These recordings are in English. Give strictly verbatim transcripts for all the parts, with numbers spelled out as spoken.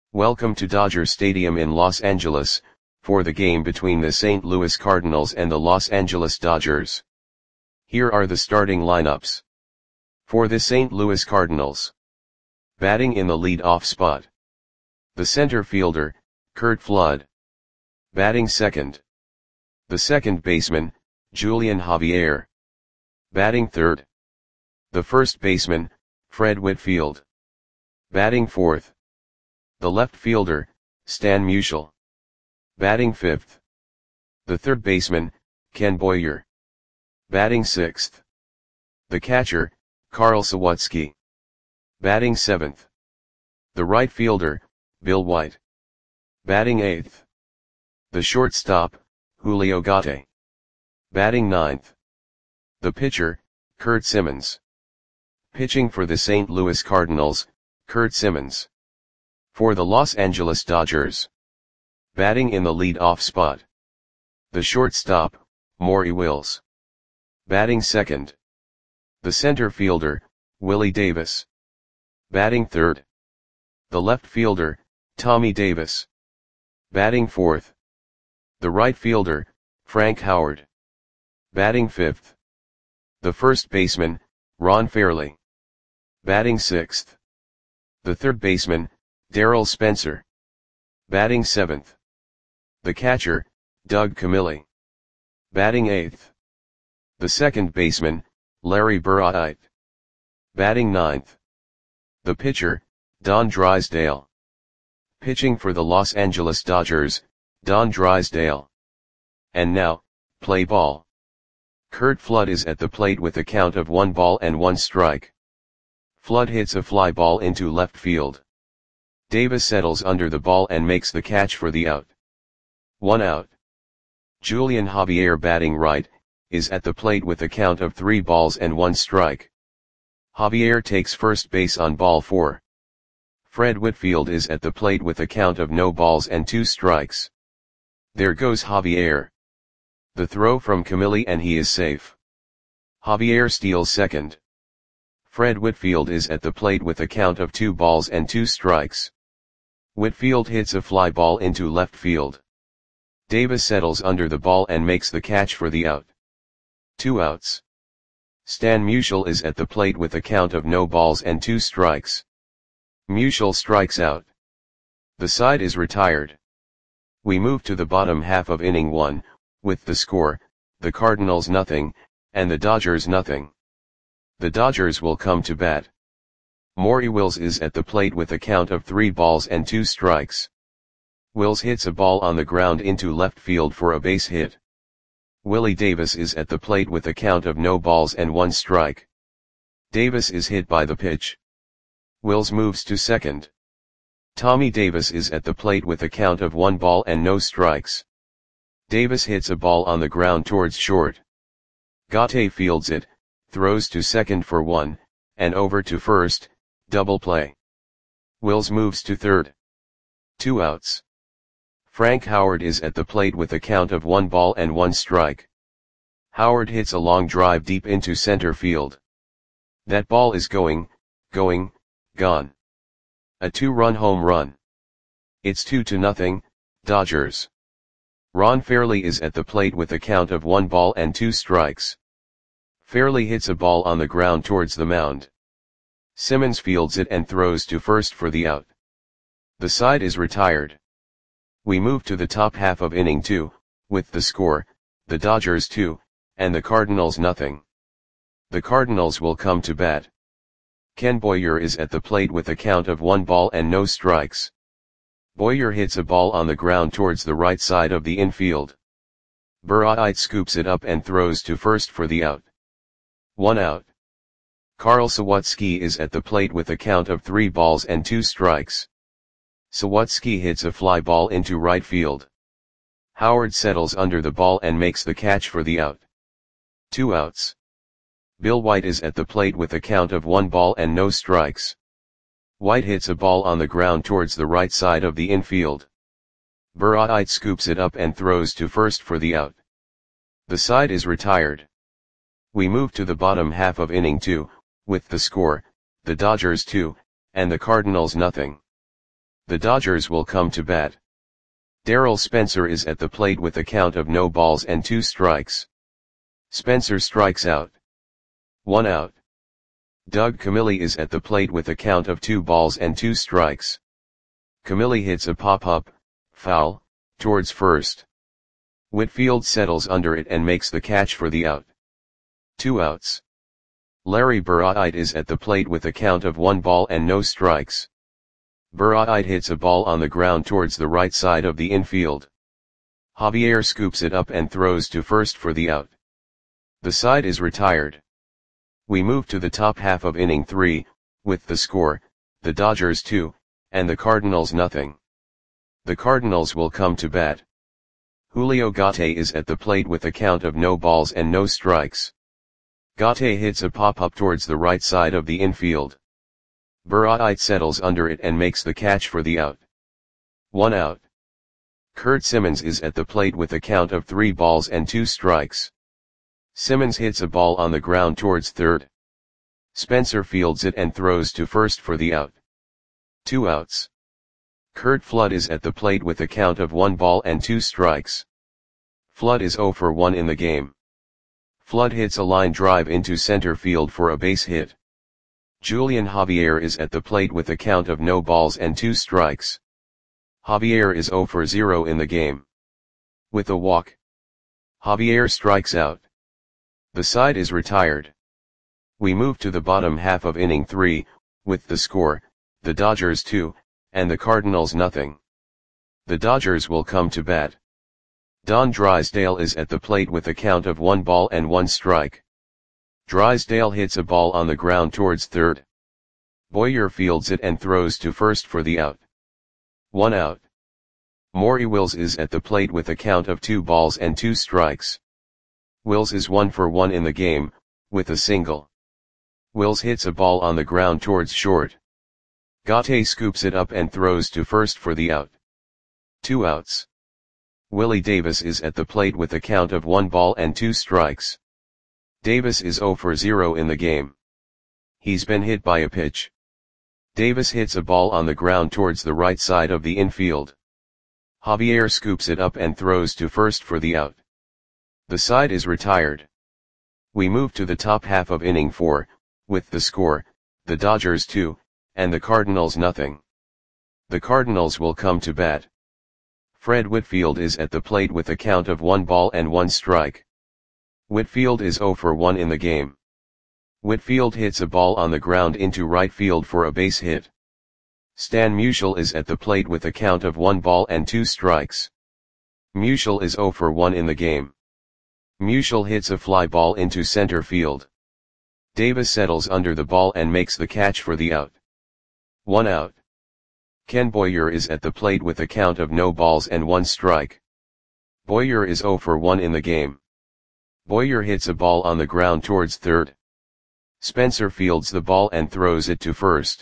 Welcome to Dodger Stadium in Los Angeles, for the game between the Saint Louis Cardinals and the Los Angeles Dodgers. Here are the starting lineups. For the Saint Louis Cardinals. Batting in the lead-off spot. The center fielder, Curt Flood. Batting second. The second baseman, Julian Javier. Batting third. The first baseman, Fred Whitfield. Batting fourth. The left fielder, Stan Musial. Batting fifth. The third baseman, Ken Boyer. Batting sixth. The catcher, Carl Sawatzky. Batting seventh. The right fielder, Bill White. Batting eighth. The shortstop, Julio Gatti. Batting ninth. The pitcher, Curt Simmons. Pitching for the Saint Louis Cardinals, Curt Simmons. For the Los Angeles Dodgers. Batting in the lead-off spot. The shortstop, Maury Wills. Batting second. The center fielder, Willie Davis. Batting third. The left fielder, Tommy Davis. Batting fourth. The right fielder, Frank Howard. Batting fifth. The first baseman, Ron Fairly. Batting sixth. The third baseman, Darryl Spencer. Batting seventh. The catcher, Doug Camilli. Batting eighth. The second baseman, Larry Burritt. Batting ninth. The pitcher, Don Drysdale. Pitching for the Los Angeles Dodgers, Don Drysdale. And now, play ball. Curt Flood is at the plate with a count of one ball and one strike. Flood hits a fly ball into left field. Davis settles under the ball and makes the catch for the out. One out. Julian Javier, batting right, is at the plate with a count of three balls and one strike. Javier takes first base on ball four. Fred Whitfield is at the plate with a count of no balls and two strikes. There goes Javier. The throw from Camilli and he is safe. Javier steals second. Fred Whitfield is at the plate with a count of two balls and two strikes. Whitfield hits a fly ball into left field. Davis settles under the ball and makes the catch for the out. Two outs. Stan Musial is at the plate with a count of no balls and two strikes. Musial strikes out. The side is retired. We move to the bottom half of inning one, with the score, the Cardinals nothing, and the Dodgers nothing. The Dodgers will come to bat. Maury Wills is at the plate with a count of three balls and two strikes. Wills hits a ball on the ground into left field for a base hit. Willie Davis is at the plate with a count of no balls and one strike. Davis is hit by the pitch. Wills moves to second. Tommy Davis is at the plate with a count of one ball and no strikes. Davis hits a ball on the ground towards short. Gatti fields it, throws to second for one, and over to first, double play. Wills moves to third. Two outs. Frank Howard is at the plate with a count of one ball and one strike. Howard hits a long drive deep into center field. That ball is going, going, gone. A two-run home run. It's two to nothing, Dodgers. Ron Fairly is at the plate with a count of one ball and two strikes. Fairly hits a ball on the ground towards the mound. Simmons fields it and throws to first for the out. The side is retired. We move to the top half of inning two, with the score, the Dodgers two, and the Cardinals nothing. The Cardinals will come to bat. Ken Boyer is at the plate with a count of one ball and no strikes. Boyer hits a ball on the ground towards the right side of the infield. Burritt scoops it up and throws to first for the out. One out. Carl Sawatzky is at the plate with a count of three balls and two strikes. Sawatzky hits a fly ball into right field. Howard settles under the ball and makes the catch for the out. Two outs. Bill White is at the plate with a count of one ball and no strikes. White hits a ball on the ground towards the right side of the infield. Burritt scoops it up and throws to first for the out. The side is retired. We move to the bottom half of inning two, with the score, the Dodgers two, and the Cardinals nothing. The Dodgers will come to bat. Darryl Spencer is at the plate with a count of no balls and two strikes. Spencer strikes out. One out. Doug Camilli is at the plate with a count of two balls and two strikes. Camilli hits a pop-up, foul, towards first. Whitfield settles under it and makes the catch for the out. Two outs. Larry Burritt is at the plate with a count of one ball and no strikes. Burritt hits a ball on the ground towards the right side of the infield. Javier scoops it up and throws to first for the out. The side is retired. We move to the top half of inning three, with the score, the Dodgers two, and the Cardinals nothing. The Cardinals will come to bat. Julio Gate is at the plate with a count of no balls and no strikes. Gate hits a pop-up towards the right side of the infield. Burritt settles under it and makes the catch for the out. One out. Kurt Simmons is at the plate with a count of three balls and two strikes. Simmons hits a ball on the ground towards third. Spencer fields it and throws to first for the out. Two outs. Curt Flood is at the plate with a count of one ball and two strikes. Flood is zero for one in the game. Flood hits a line drive into center field for a base hit. Julian Javier is at the plate with a count of no balls and two strikes. Javier is zero for zero in the game. With a walk, Javier strikes out. The side is retired. We move to the bottom half of inning three, with the score, the Dodgers two, and the Cardinals nothing. The Dodgers will come to bat. Don Drysdale is at the plate with a count of one ball and one strike. Drysdale hits a ball on the ground towards third. Boyer fields it and throws to first for the out. One out. Maury Wills is at the plate with a count of two balls and two strikes. Wills is one for one in the game, with a single. Wills hits a ball on the ground towards short. Gate scoops it up and throws to first for the out. Two outs. Willie Davis is at the plate with a count of one ball and two strikes. Davis is zero for zero in the game. He's been hit by a pitch. Davis hits a ball on the ground towards the right side of the infield. Javier scoops it up and throws to first for the out. The side is retired. We move to the top half of inning four, with the score, the Dodgers two, and the Cardinals nothing. The Cardinals will come to bat. Fred Whitfield is at the plate with a count of one ball and one strike. Whitfield is zero for one in the game. Whitfield hits a ball on the ground into right field for a base hit. Stan Musial is at the plate with a count of one ball and two strikes. Musial is zero for one in the game. Musial hits a fly ball into center field. Davis settles under the ball and makes the catch for the out. One out. Ken Boyer is at the plate with a count of no balls and one strike. Boyer is zero for one in the game. Boyer hits a ball on the ground towards third. Spencer fields the ball and throws it to first.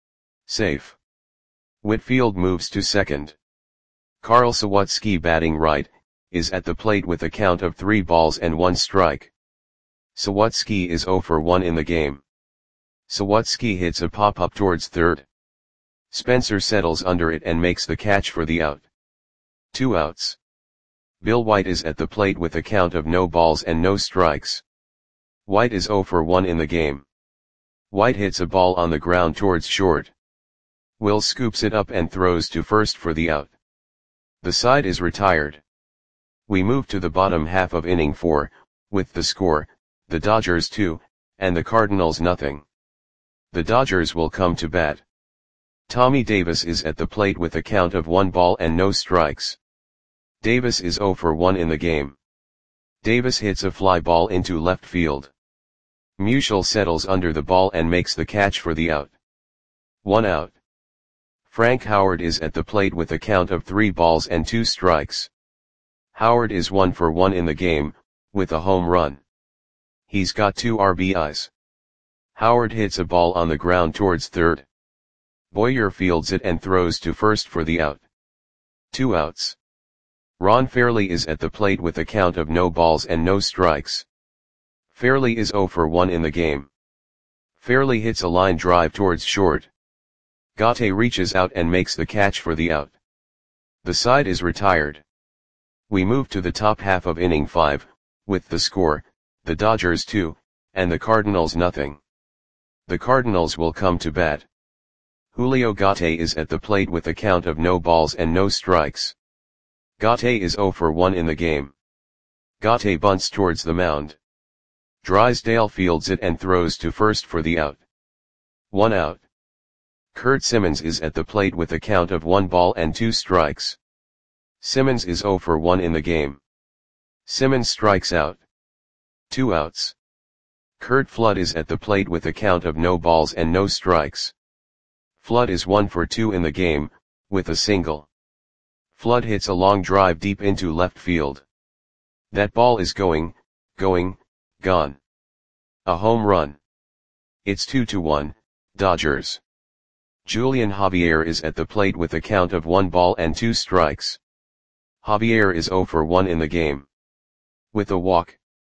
Safe. Whitfield moves to second. Carl Sawatsky, batting right, is at the plate with a count of three balls and one strike. Sawatsky is zero for one in the game. Sawatsky hits a pop-up towards third. Spencer settles under it and makes the catch for the out. Two outs. Bill White is at the plate with a count of no balls and no strikes. White is zero for one in the game. White hits a ball on the ground towards short. Will scoops it up and throws to first for the out. The side is retired. We move to the bottom half of inning four, with the score, the Dodgers two, and the Cardinals nothing. The Dodgers will come to bat. Tommy Davis is at the plate with a count of one ball and no strikes. Davis is zero for one in the game. Davis hits a fly ball into left field. Musial settles under the ball and makes the catch for the out. One out. Frank Howard is at the plate with a count of three balls and two strikes. Howard is one for one in the game, with a home run. He's got two R B Is. Howard hits a ball on the ground towards third. Boyer fields it and throws to first for the out. Two outs. Ron Fairley is at the plate with a count of no balls and no strikes. Fairley is zero for one in the game. Fairley hits a line drive towards short. Gate reaches out and makes the catch for the out. The side is retired. We move to the top half of inning five, with the score, the Dodgers two, and the Cardinals nothing. The Cardinals will come to bat. Julio Gate is at the plate with a count of no balls and no strikes. Gate is zero for one in the game. Gate bunts towards the mound. Drysdale fields it and throws to first for the out. One out. Kurt Simmons is at the plate with a count of one ball and two strikes. Simmons is zero for one in the game. Simmons strikes out. Two outs. Kurt Flood is at the plate with a count of no balls and no strikes. Flood is one for two in the game, with a single. Flood hits a long drive deep into left field. That ball is going, going, gone. A home run. It's two to one, Dodgers. Julian Javier is at the plate with a count of one ball and two strikes. Javier is zero for one in the game. With a walk.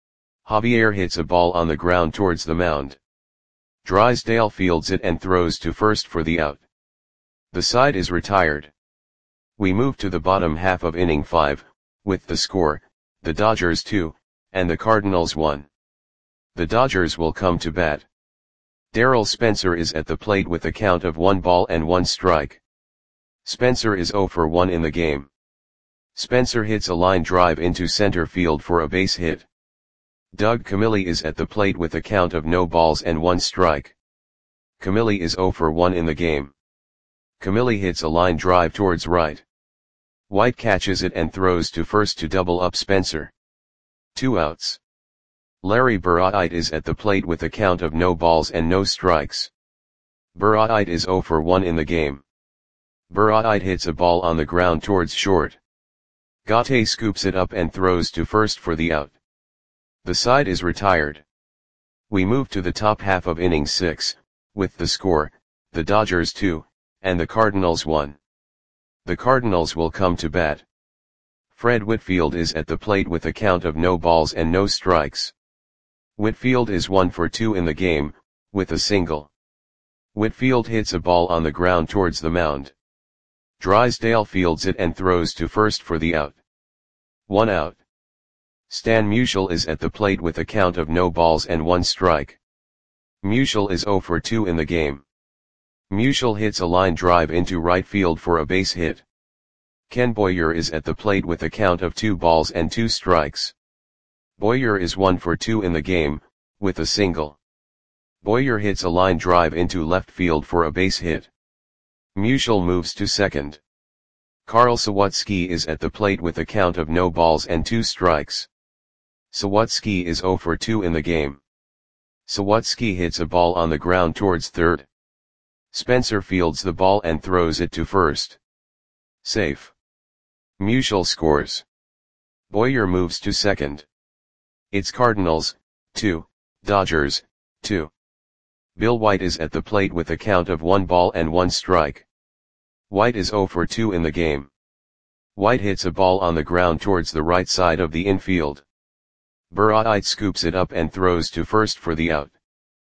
Javier hits a ball on the ground towards the mound. Drysdale fields it and throws to first for the out. The side is retired. We move to the bottom half of inning five, with the score, the Dodgers two, and the Cardinals one. The Dodgers will come to bat. Darryl Spencer is at the plate with a count of one ball and one strike. Spencer is zero for one in the game. Spencer hits a line drive into center field for a base hit. Doug Camilli is at the plate with a count of no balls and one strike. Camilli is zero for one in the game. Camilli hits a line drive towards right. White catches it and throws to first to double up Spencer. Two outs. Larry Burritt is at the plate with a count of no balls and no strikes. Burritt is zero for one in the game. Burritt hits a ball on the ground towards short. Gate scoops it up and throws to first for the out. The side is retired. We move to the top half of inning six, with the score, the Dodgers two, and the Cardinals one. The Cardinals will come to bat. Fred Whitfield is at the plate with a count of no balls and no strikes. Whitfield is one for two in the game, with a single. Whitfield hits a ball on the ground towards the mound. Drysdale fields it and throws to first for the out. One out. Stan Musial is at the plate with a count of no balls and one strike. Musial is zero for two in the game. Musial hits a line drive into right field for a base hit. Ken Boyer is at the plate with a count of two balls and two strikes. Boyer is one for two in the game, with a single. Boyer hits a line drive into left field for a base hit. Musial moves to second. Carl Sawatsky is at the plate with a count of no balls and two strikes. Sawatsky is zero for two in the game. Sawatsky hits a ball on the ground towards third. Spencer fields the ball and throws it to first. Safe. Musial scores. Boyer moves to second. It's Cardinals, two, Dodgers, two. Bill White is at the plate with a count of one ball and one strike. White is zero for two in the game. White hits a ball on the ground towards the right side of the infield. Burritt scoops it up and throws to first for the out.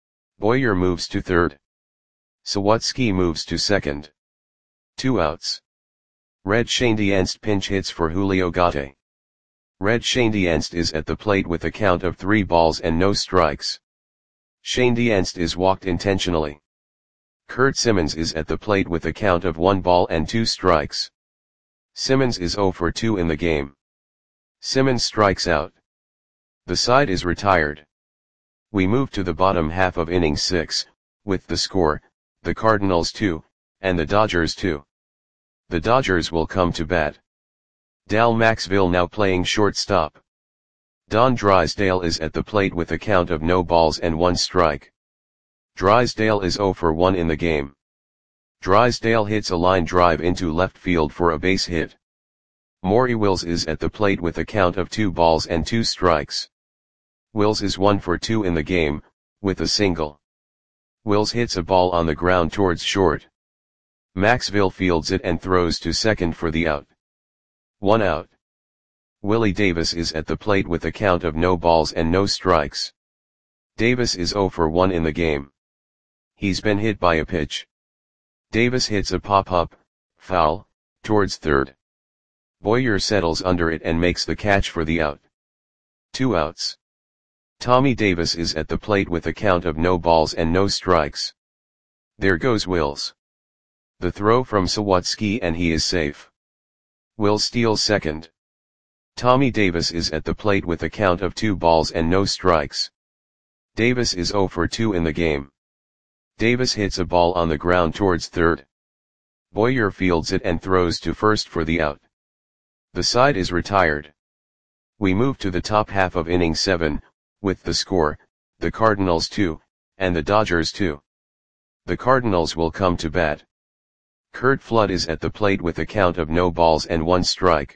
Boyer moves to third. Sawatsky moves to second. Two outs. Red Schoendienst pinch hits for Julio Gate. Red Schoendienst is at the plate with a count of three balls and no strikes. Schoendienst is walked intentionally. Kurt Simmons is at the plate with a count of one ball and two strikes. Simmons is zero for two in the game. Simmons strikes out. The side is retired. We move to the bottom half of inning six, with the score, the Cardinals two, and the Dodgers two. The Dodgers will come to bat. Dal Maxville now playing shortstop. Don Drysdale is at the plate with a count of no balls and one strike. Drysdale is zero for one in the game. Drysdale hits a line drive into left field for a base hit. Maury Wills is at the plate with a count of two balls and two strikes. Wills is one for two in the game, with a single. Wills hits a ball on the ground towards short. Maxville fields it and throws to second for the out. One out. Willie Davis is at the plate with a count of no balls and no strikes. Davis is zero for one in the game. He's been hit by a pitch. Davis hits a pop-up, foul, towards third. Boyer settles under it and makes the catch for the out. Two outs. Tommy Davis is at the plate with a count of no balls and no strikes. There goes Wills. The throw from Sawatsky and he is safe. Wills steals second. Tommy Davis is at the plate with a count of two balls and no strikes. Davis is oh for two in the game. Davis hits a ball on the ground towards third. Boyer fields it and throws to first for the out. The side is retired. We move to the top half of inning seven, with the score, the Cardinals two, and the Dodgers two. The Cardinals will come to bat. Curt Flood is at the plate with a count of no balls and one strike.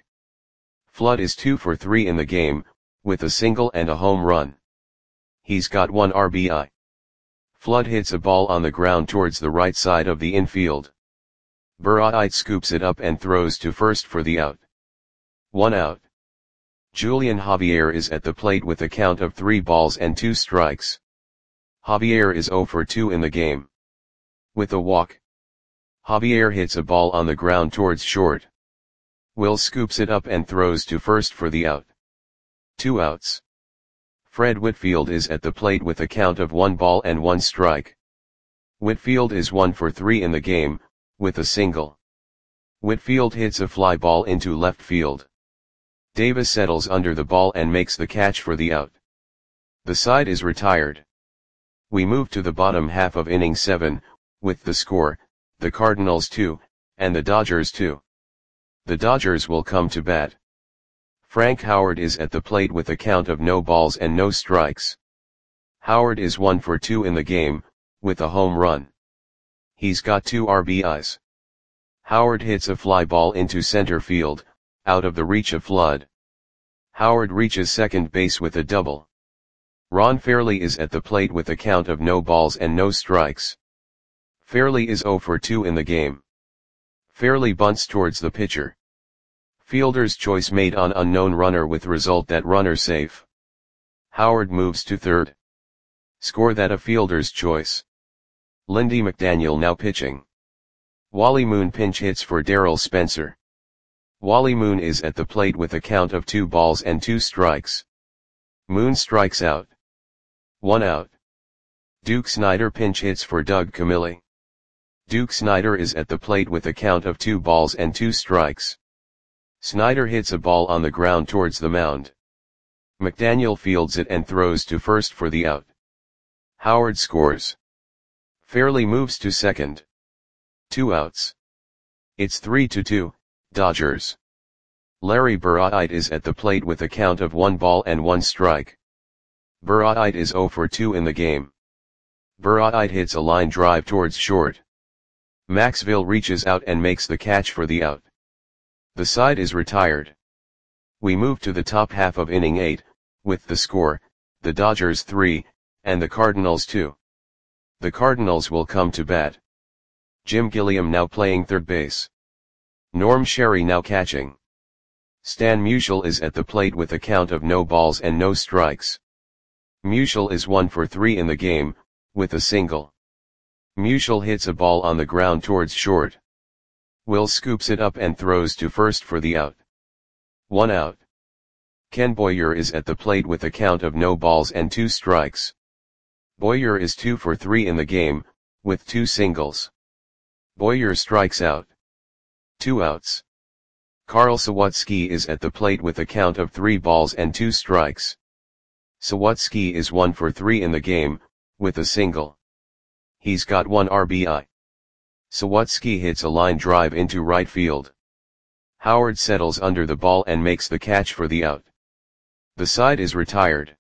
Flood is two for three in the game, with a single and a home run. He's got one R B I. Flood hits a ball on the ground towards the right side of the infield. Burritt scoops it up and throws to first for the out. One out. Julian Javier is at the plate with a count of three balls and two strikes. Javier is oh for two in the game. With a walk. Javier hits a ball on the ground towards short. Will scoops it up and throws to first for the out. Two outs. Fred Whitfield is at the plate with a count of one ball and one strike. Whitfield is one for three in the game, with a single. Whitfield hits a fly ball into left field. Davis settles under the ball and makes the catch for the out. The side is retired. We move to the bottom half of inning seven, with the score, the Cardinals two, and the Dodgers two. The Dodgers will come to bat. Frank Howard is at the plate with a count of no balls and no strikes. Howard is one for two in the game, with a home run. He's got two R B Is. Howard hits a fly ball into center field, out of the reach of Flood. Howard reaches second base with a double. Ron Fairley is at the plate with a count of no balls and no strikes. Fairley is oh for two in the game. Fairley bunts towards the pitcher. Fielder's choice made on unknown runner with result that runner safe. Howard moves to third. Score that a fielder's choice. Lindy McDaniel now pitching. Wally Moon pinch hits for Darrell Spencer. Wally Moon is at the plate with a count of two balls and two strikes. Moon strikes out. One out. Duke Snider pinch hits for Doug Camilli. Duke Snider is at the plate with a count of two balls and two strikes. Snider hits a ball on the ground towards the mound. McDaniel fields it and throws to first for the out. Howard scores. Fairley moves to second. Two outs. It's three to two, Dodgers. Larry Burritt is at the plate with a count of one ball and one strike. Burritt is oh for two in the game. Burritt hits a line drive towards short. Maxville reaches out and makes the catch for the out. The side is retired. We move to the top half of inning eight, with the score, the Dodgers three, and the Cardinals two. The Cardinals will come to bat. Jim Gilliam now playing third base. Norm Sherry now catching. Stan Musial is at the plate with a count of no balls and no strikes. Musial is one for three in the game, with a single. Musial hits a ball on the ground towards short. Will scoops it up and throws to first for the out. One out. Ken Boyer is at the plate with a count of no balls and two strikes. Boyer is two for three in the game, with two singles. Boyer strikes out. Two outs. Carl Sawatsky is at the plate with a count of three balls and two strikes. Sawatsky is one for three in the game, with a single. He's got one R B I. Sawatsky hits a line drive into right field. Howard settles under the ball and makes the catch for the out. The side is retired.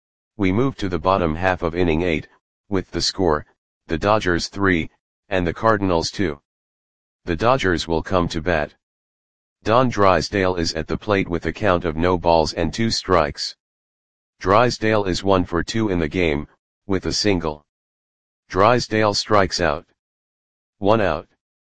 We move to the bottom half of inning eight, with the score, the Dodgers three, and the Cardinals two. The Dodgers will come to bat. Don Drysdale is at the plate with a count of no balls and two strikes. Drysdale is one for two in the game, with a single. Drysdale strikes out. One out.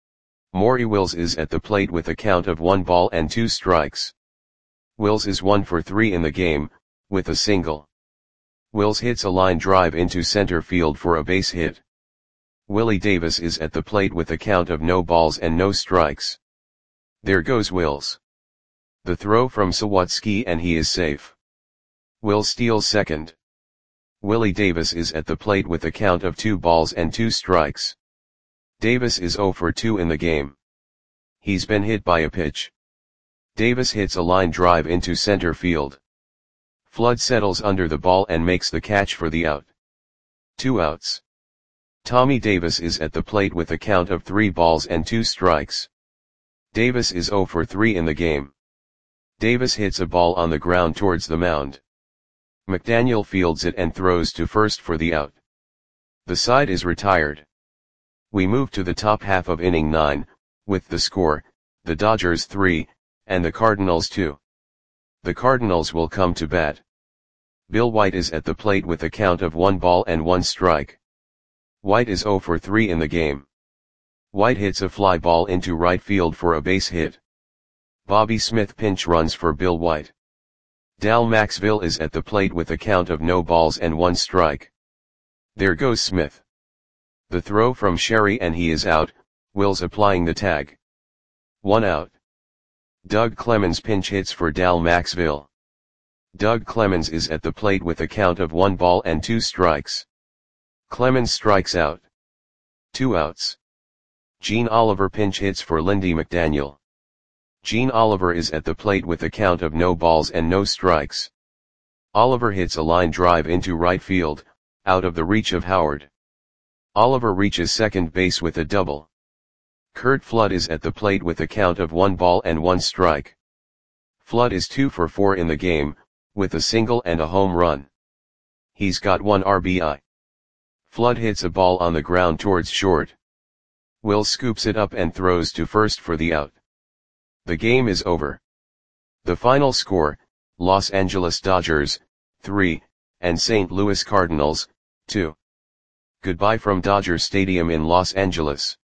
Maury Wills is at the plate with a count of one ball and two strikes. Wills is one for three in the game, with a single. Wills hits a line drive into center field for a base hit. Willie Davis is at the plate with a count of no balls and no strikes. There goes Wills. The throw from Sawatsky and he is safe. Will steals second. Willie Davis is at the plate with a count of two balls and two strikes. Davis is zero for two in the game. He's been hit by a pitch. Davis hits a line drive into center field. Flood settles under the ball and makes the catch for the out. Two outs. Tommy Davis is at the plate with a count of three balls and two strikes. Davis is zero for three in the game. Davis hits a ball on the ground towards the mound. McDaniel fields it and throws to first for the out. The side is retired. We move to the top half of inning nine, with the score, the Dodgers three, and the Cardinals two. The Cardinals will come to bat. Bill White is at the plate with a count of one ball and one strike. White is zero for three in the game. White hits a fly ball into right field for a base hit. Bobby Smith pinch runs for Bill White. Dal Maxville is at the plate with a count of no balls and one strike. There goes Smith. The throw from Sherry and he is out, Wills applying the tag. One out. Doug Clemens pinch hits for Dal Maxville. Doug Clemens is at the plate with a count of one ball and two strikes. Clemens strikes out. Two outs. Gene Oliver pinch hits for Lindy McDaniel. Gene Oliver is at the plate with a count of no balls and no strikes. Oliver hits a line drive into right field, out of the reach of Howard. Oliver reaches second base with a double. Curt Flood is at the plate with a count of one ball and one strike. Flood is two for four in the game, with a single and a home run. He's got one R B I. Flood hits a ball on the ground towards short. Will scoops it up and throws to first for the out. The game is over. The final score, Los Angeles Dodgers, three, and Saint Louis Cardinals, two. Goodbye from Dodger Stadium in Los Angeles.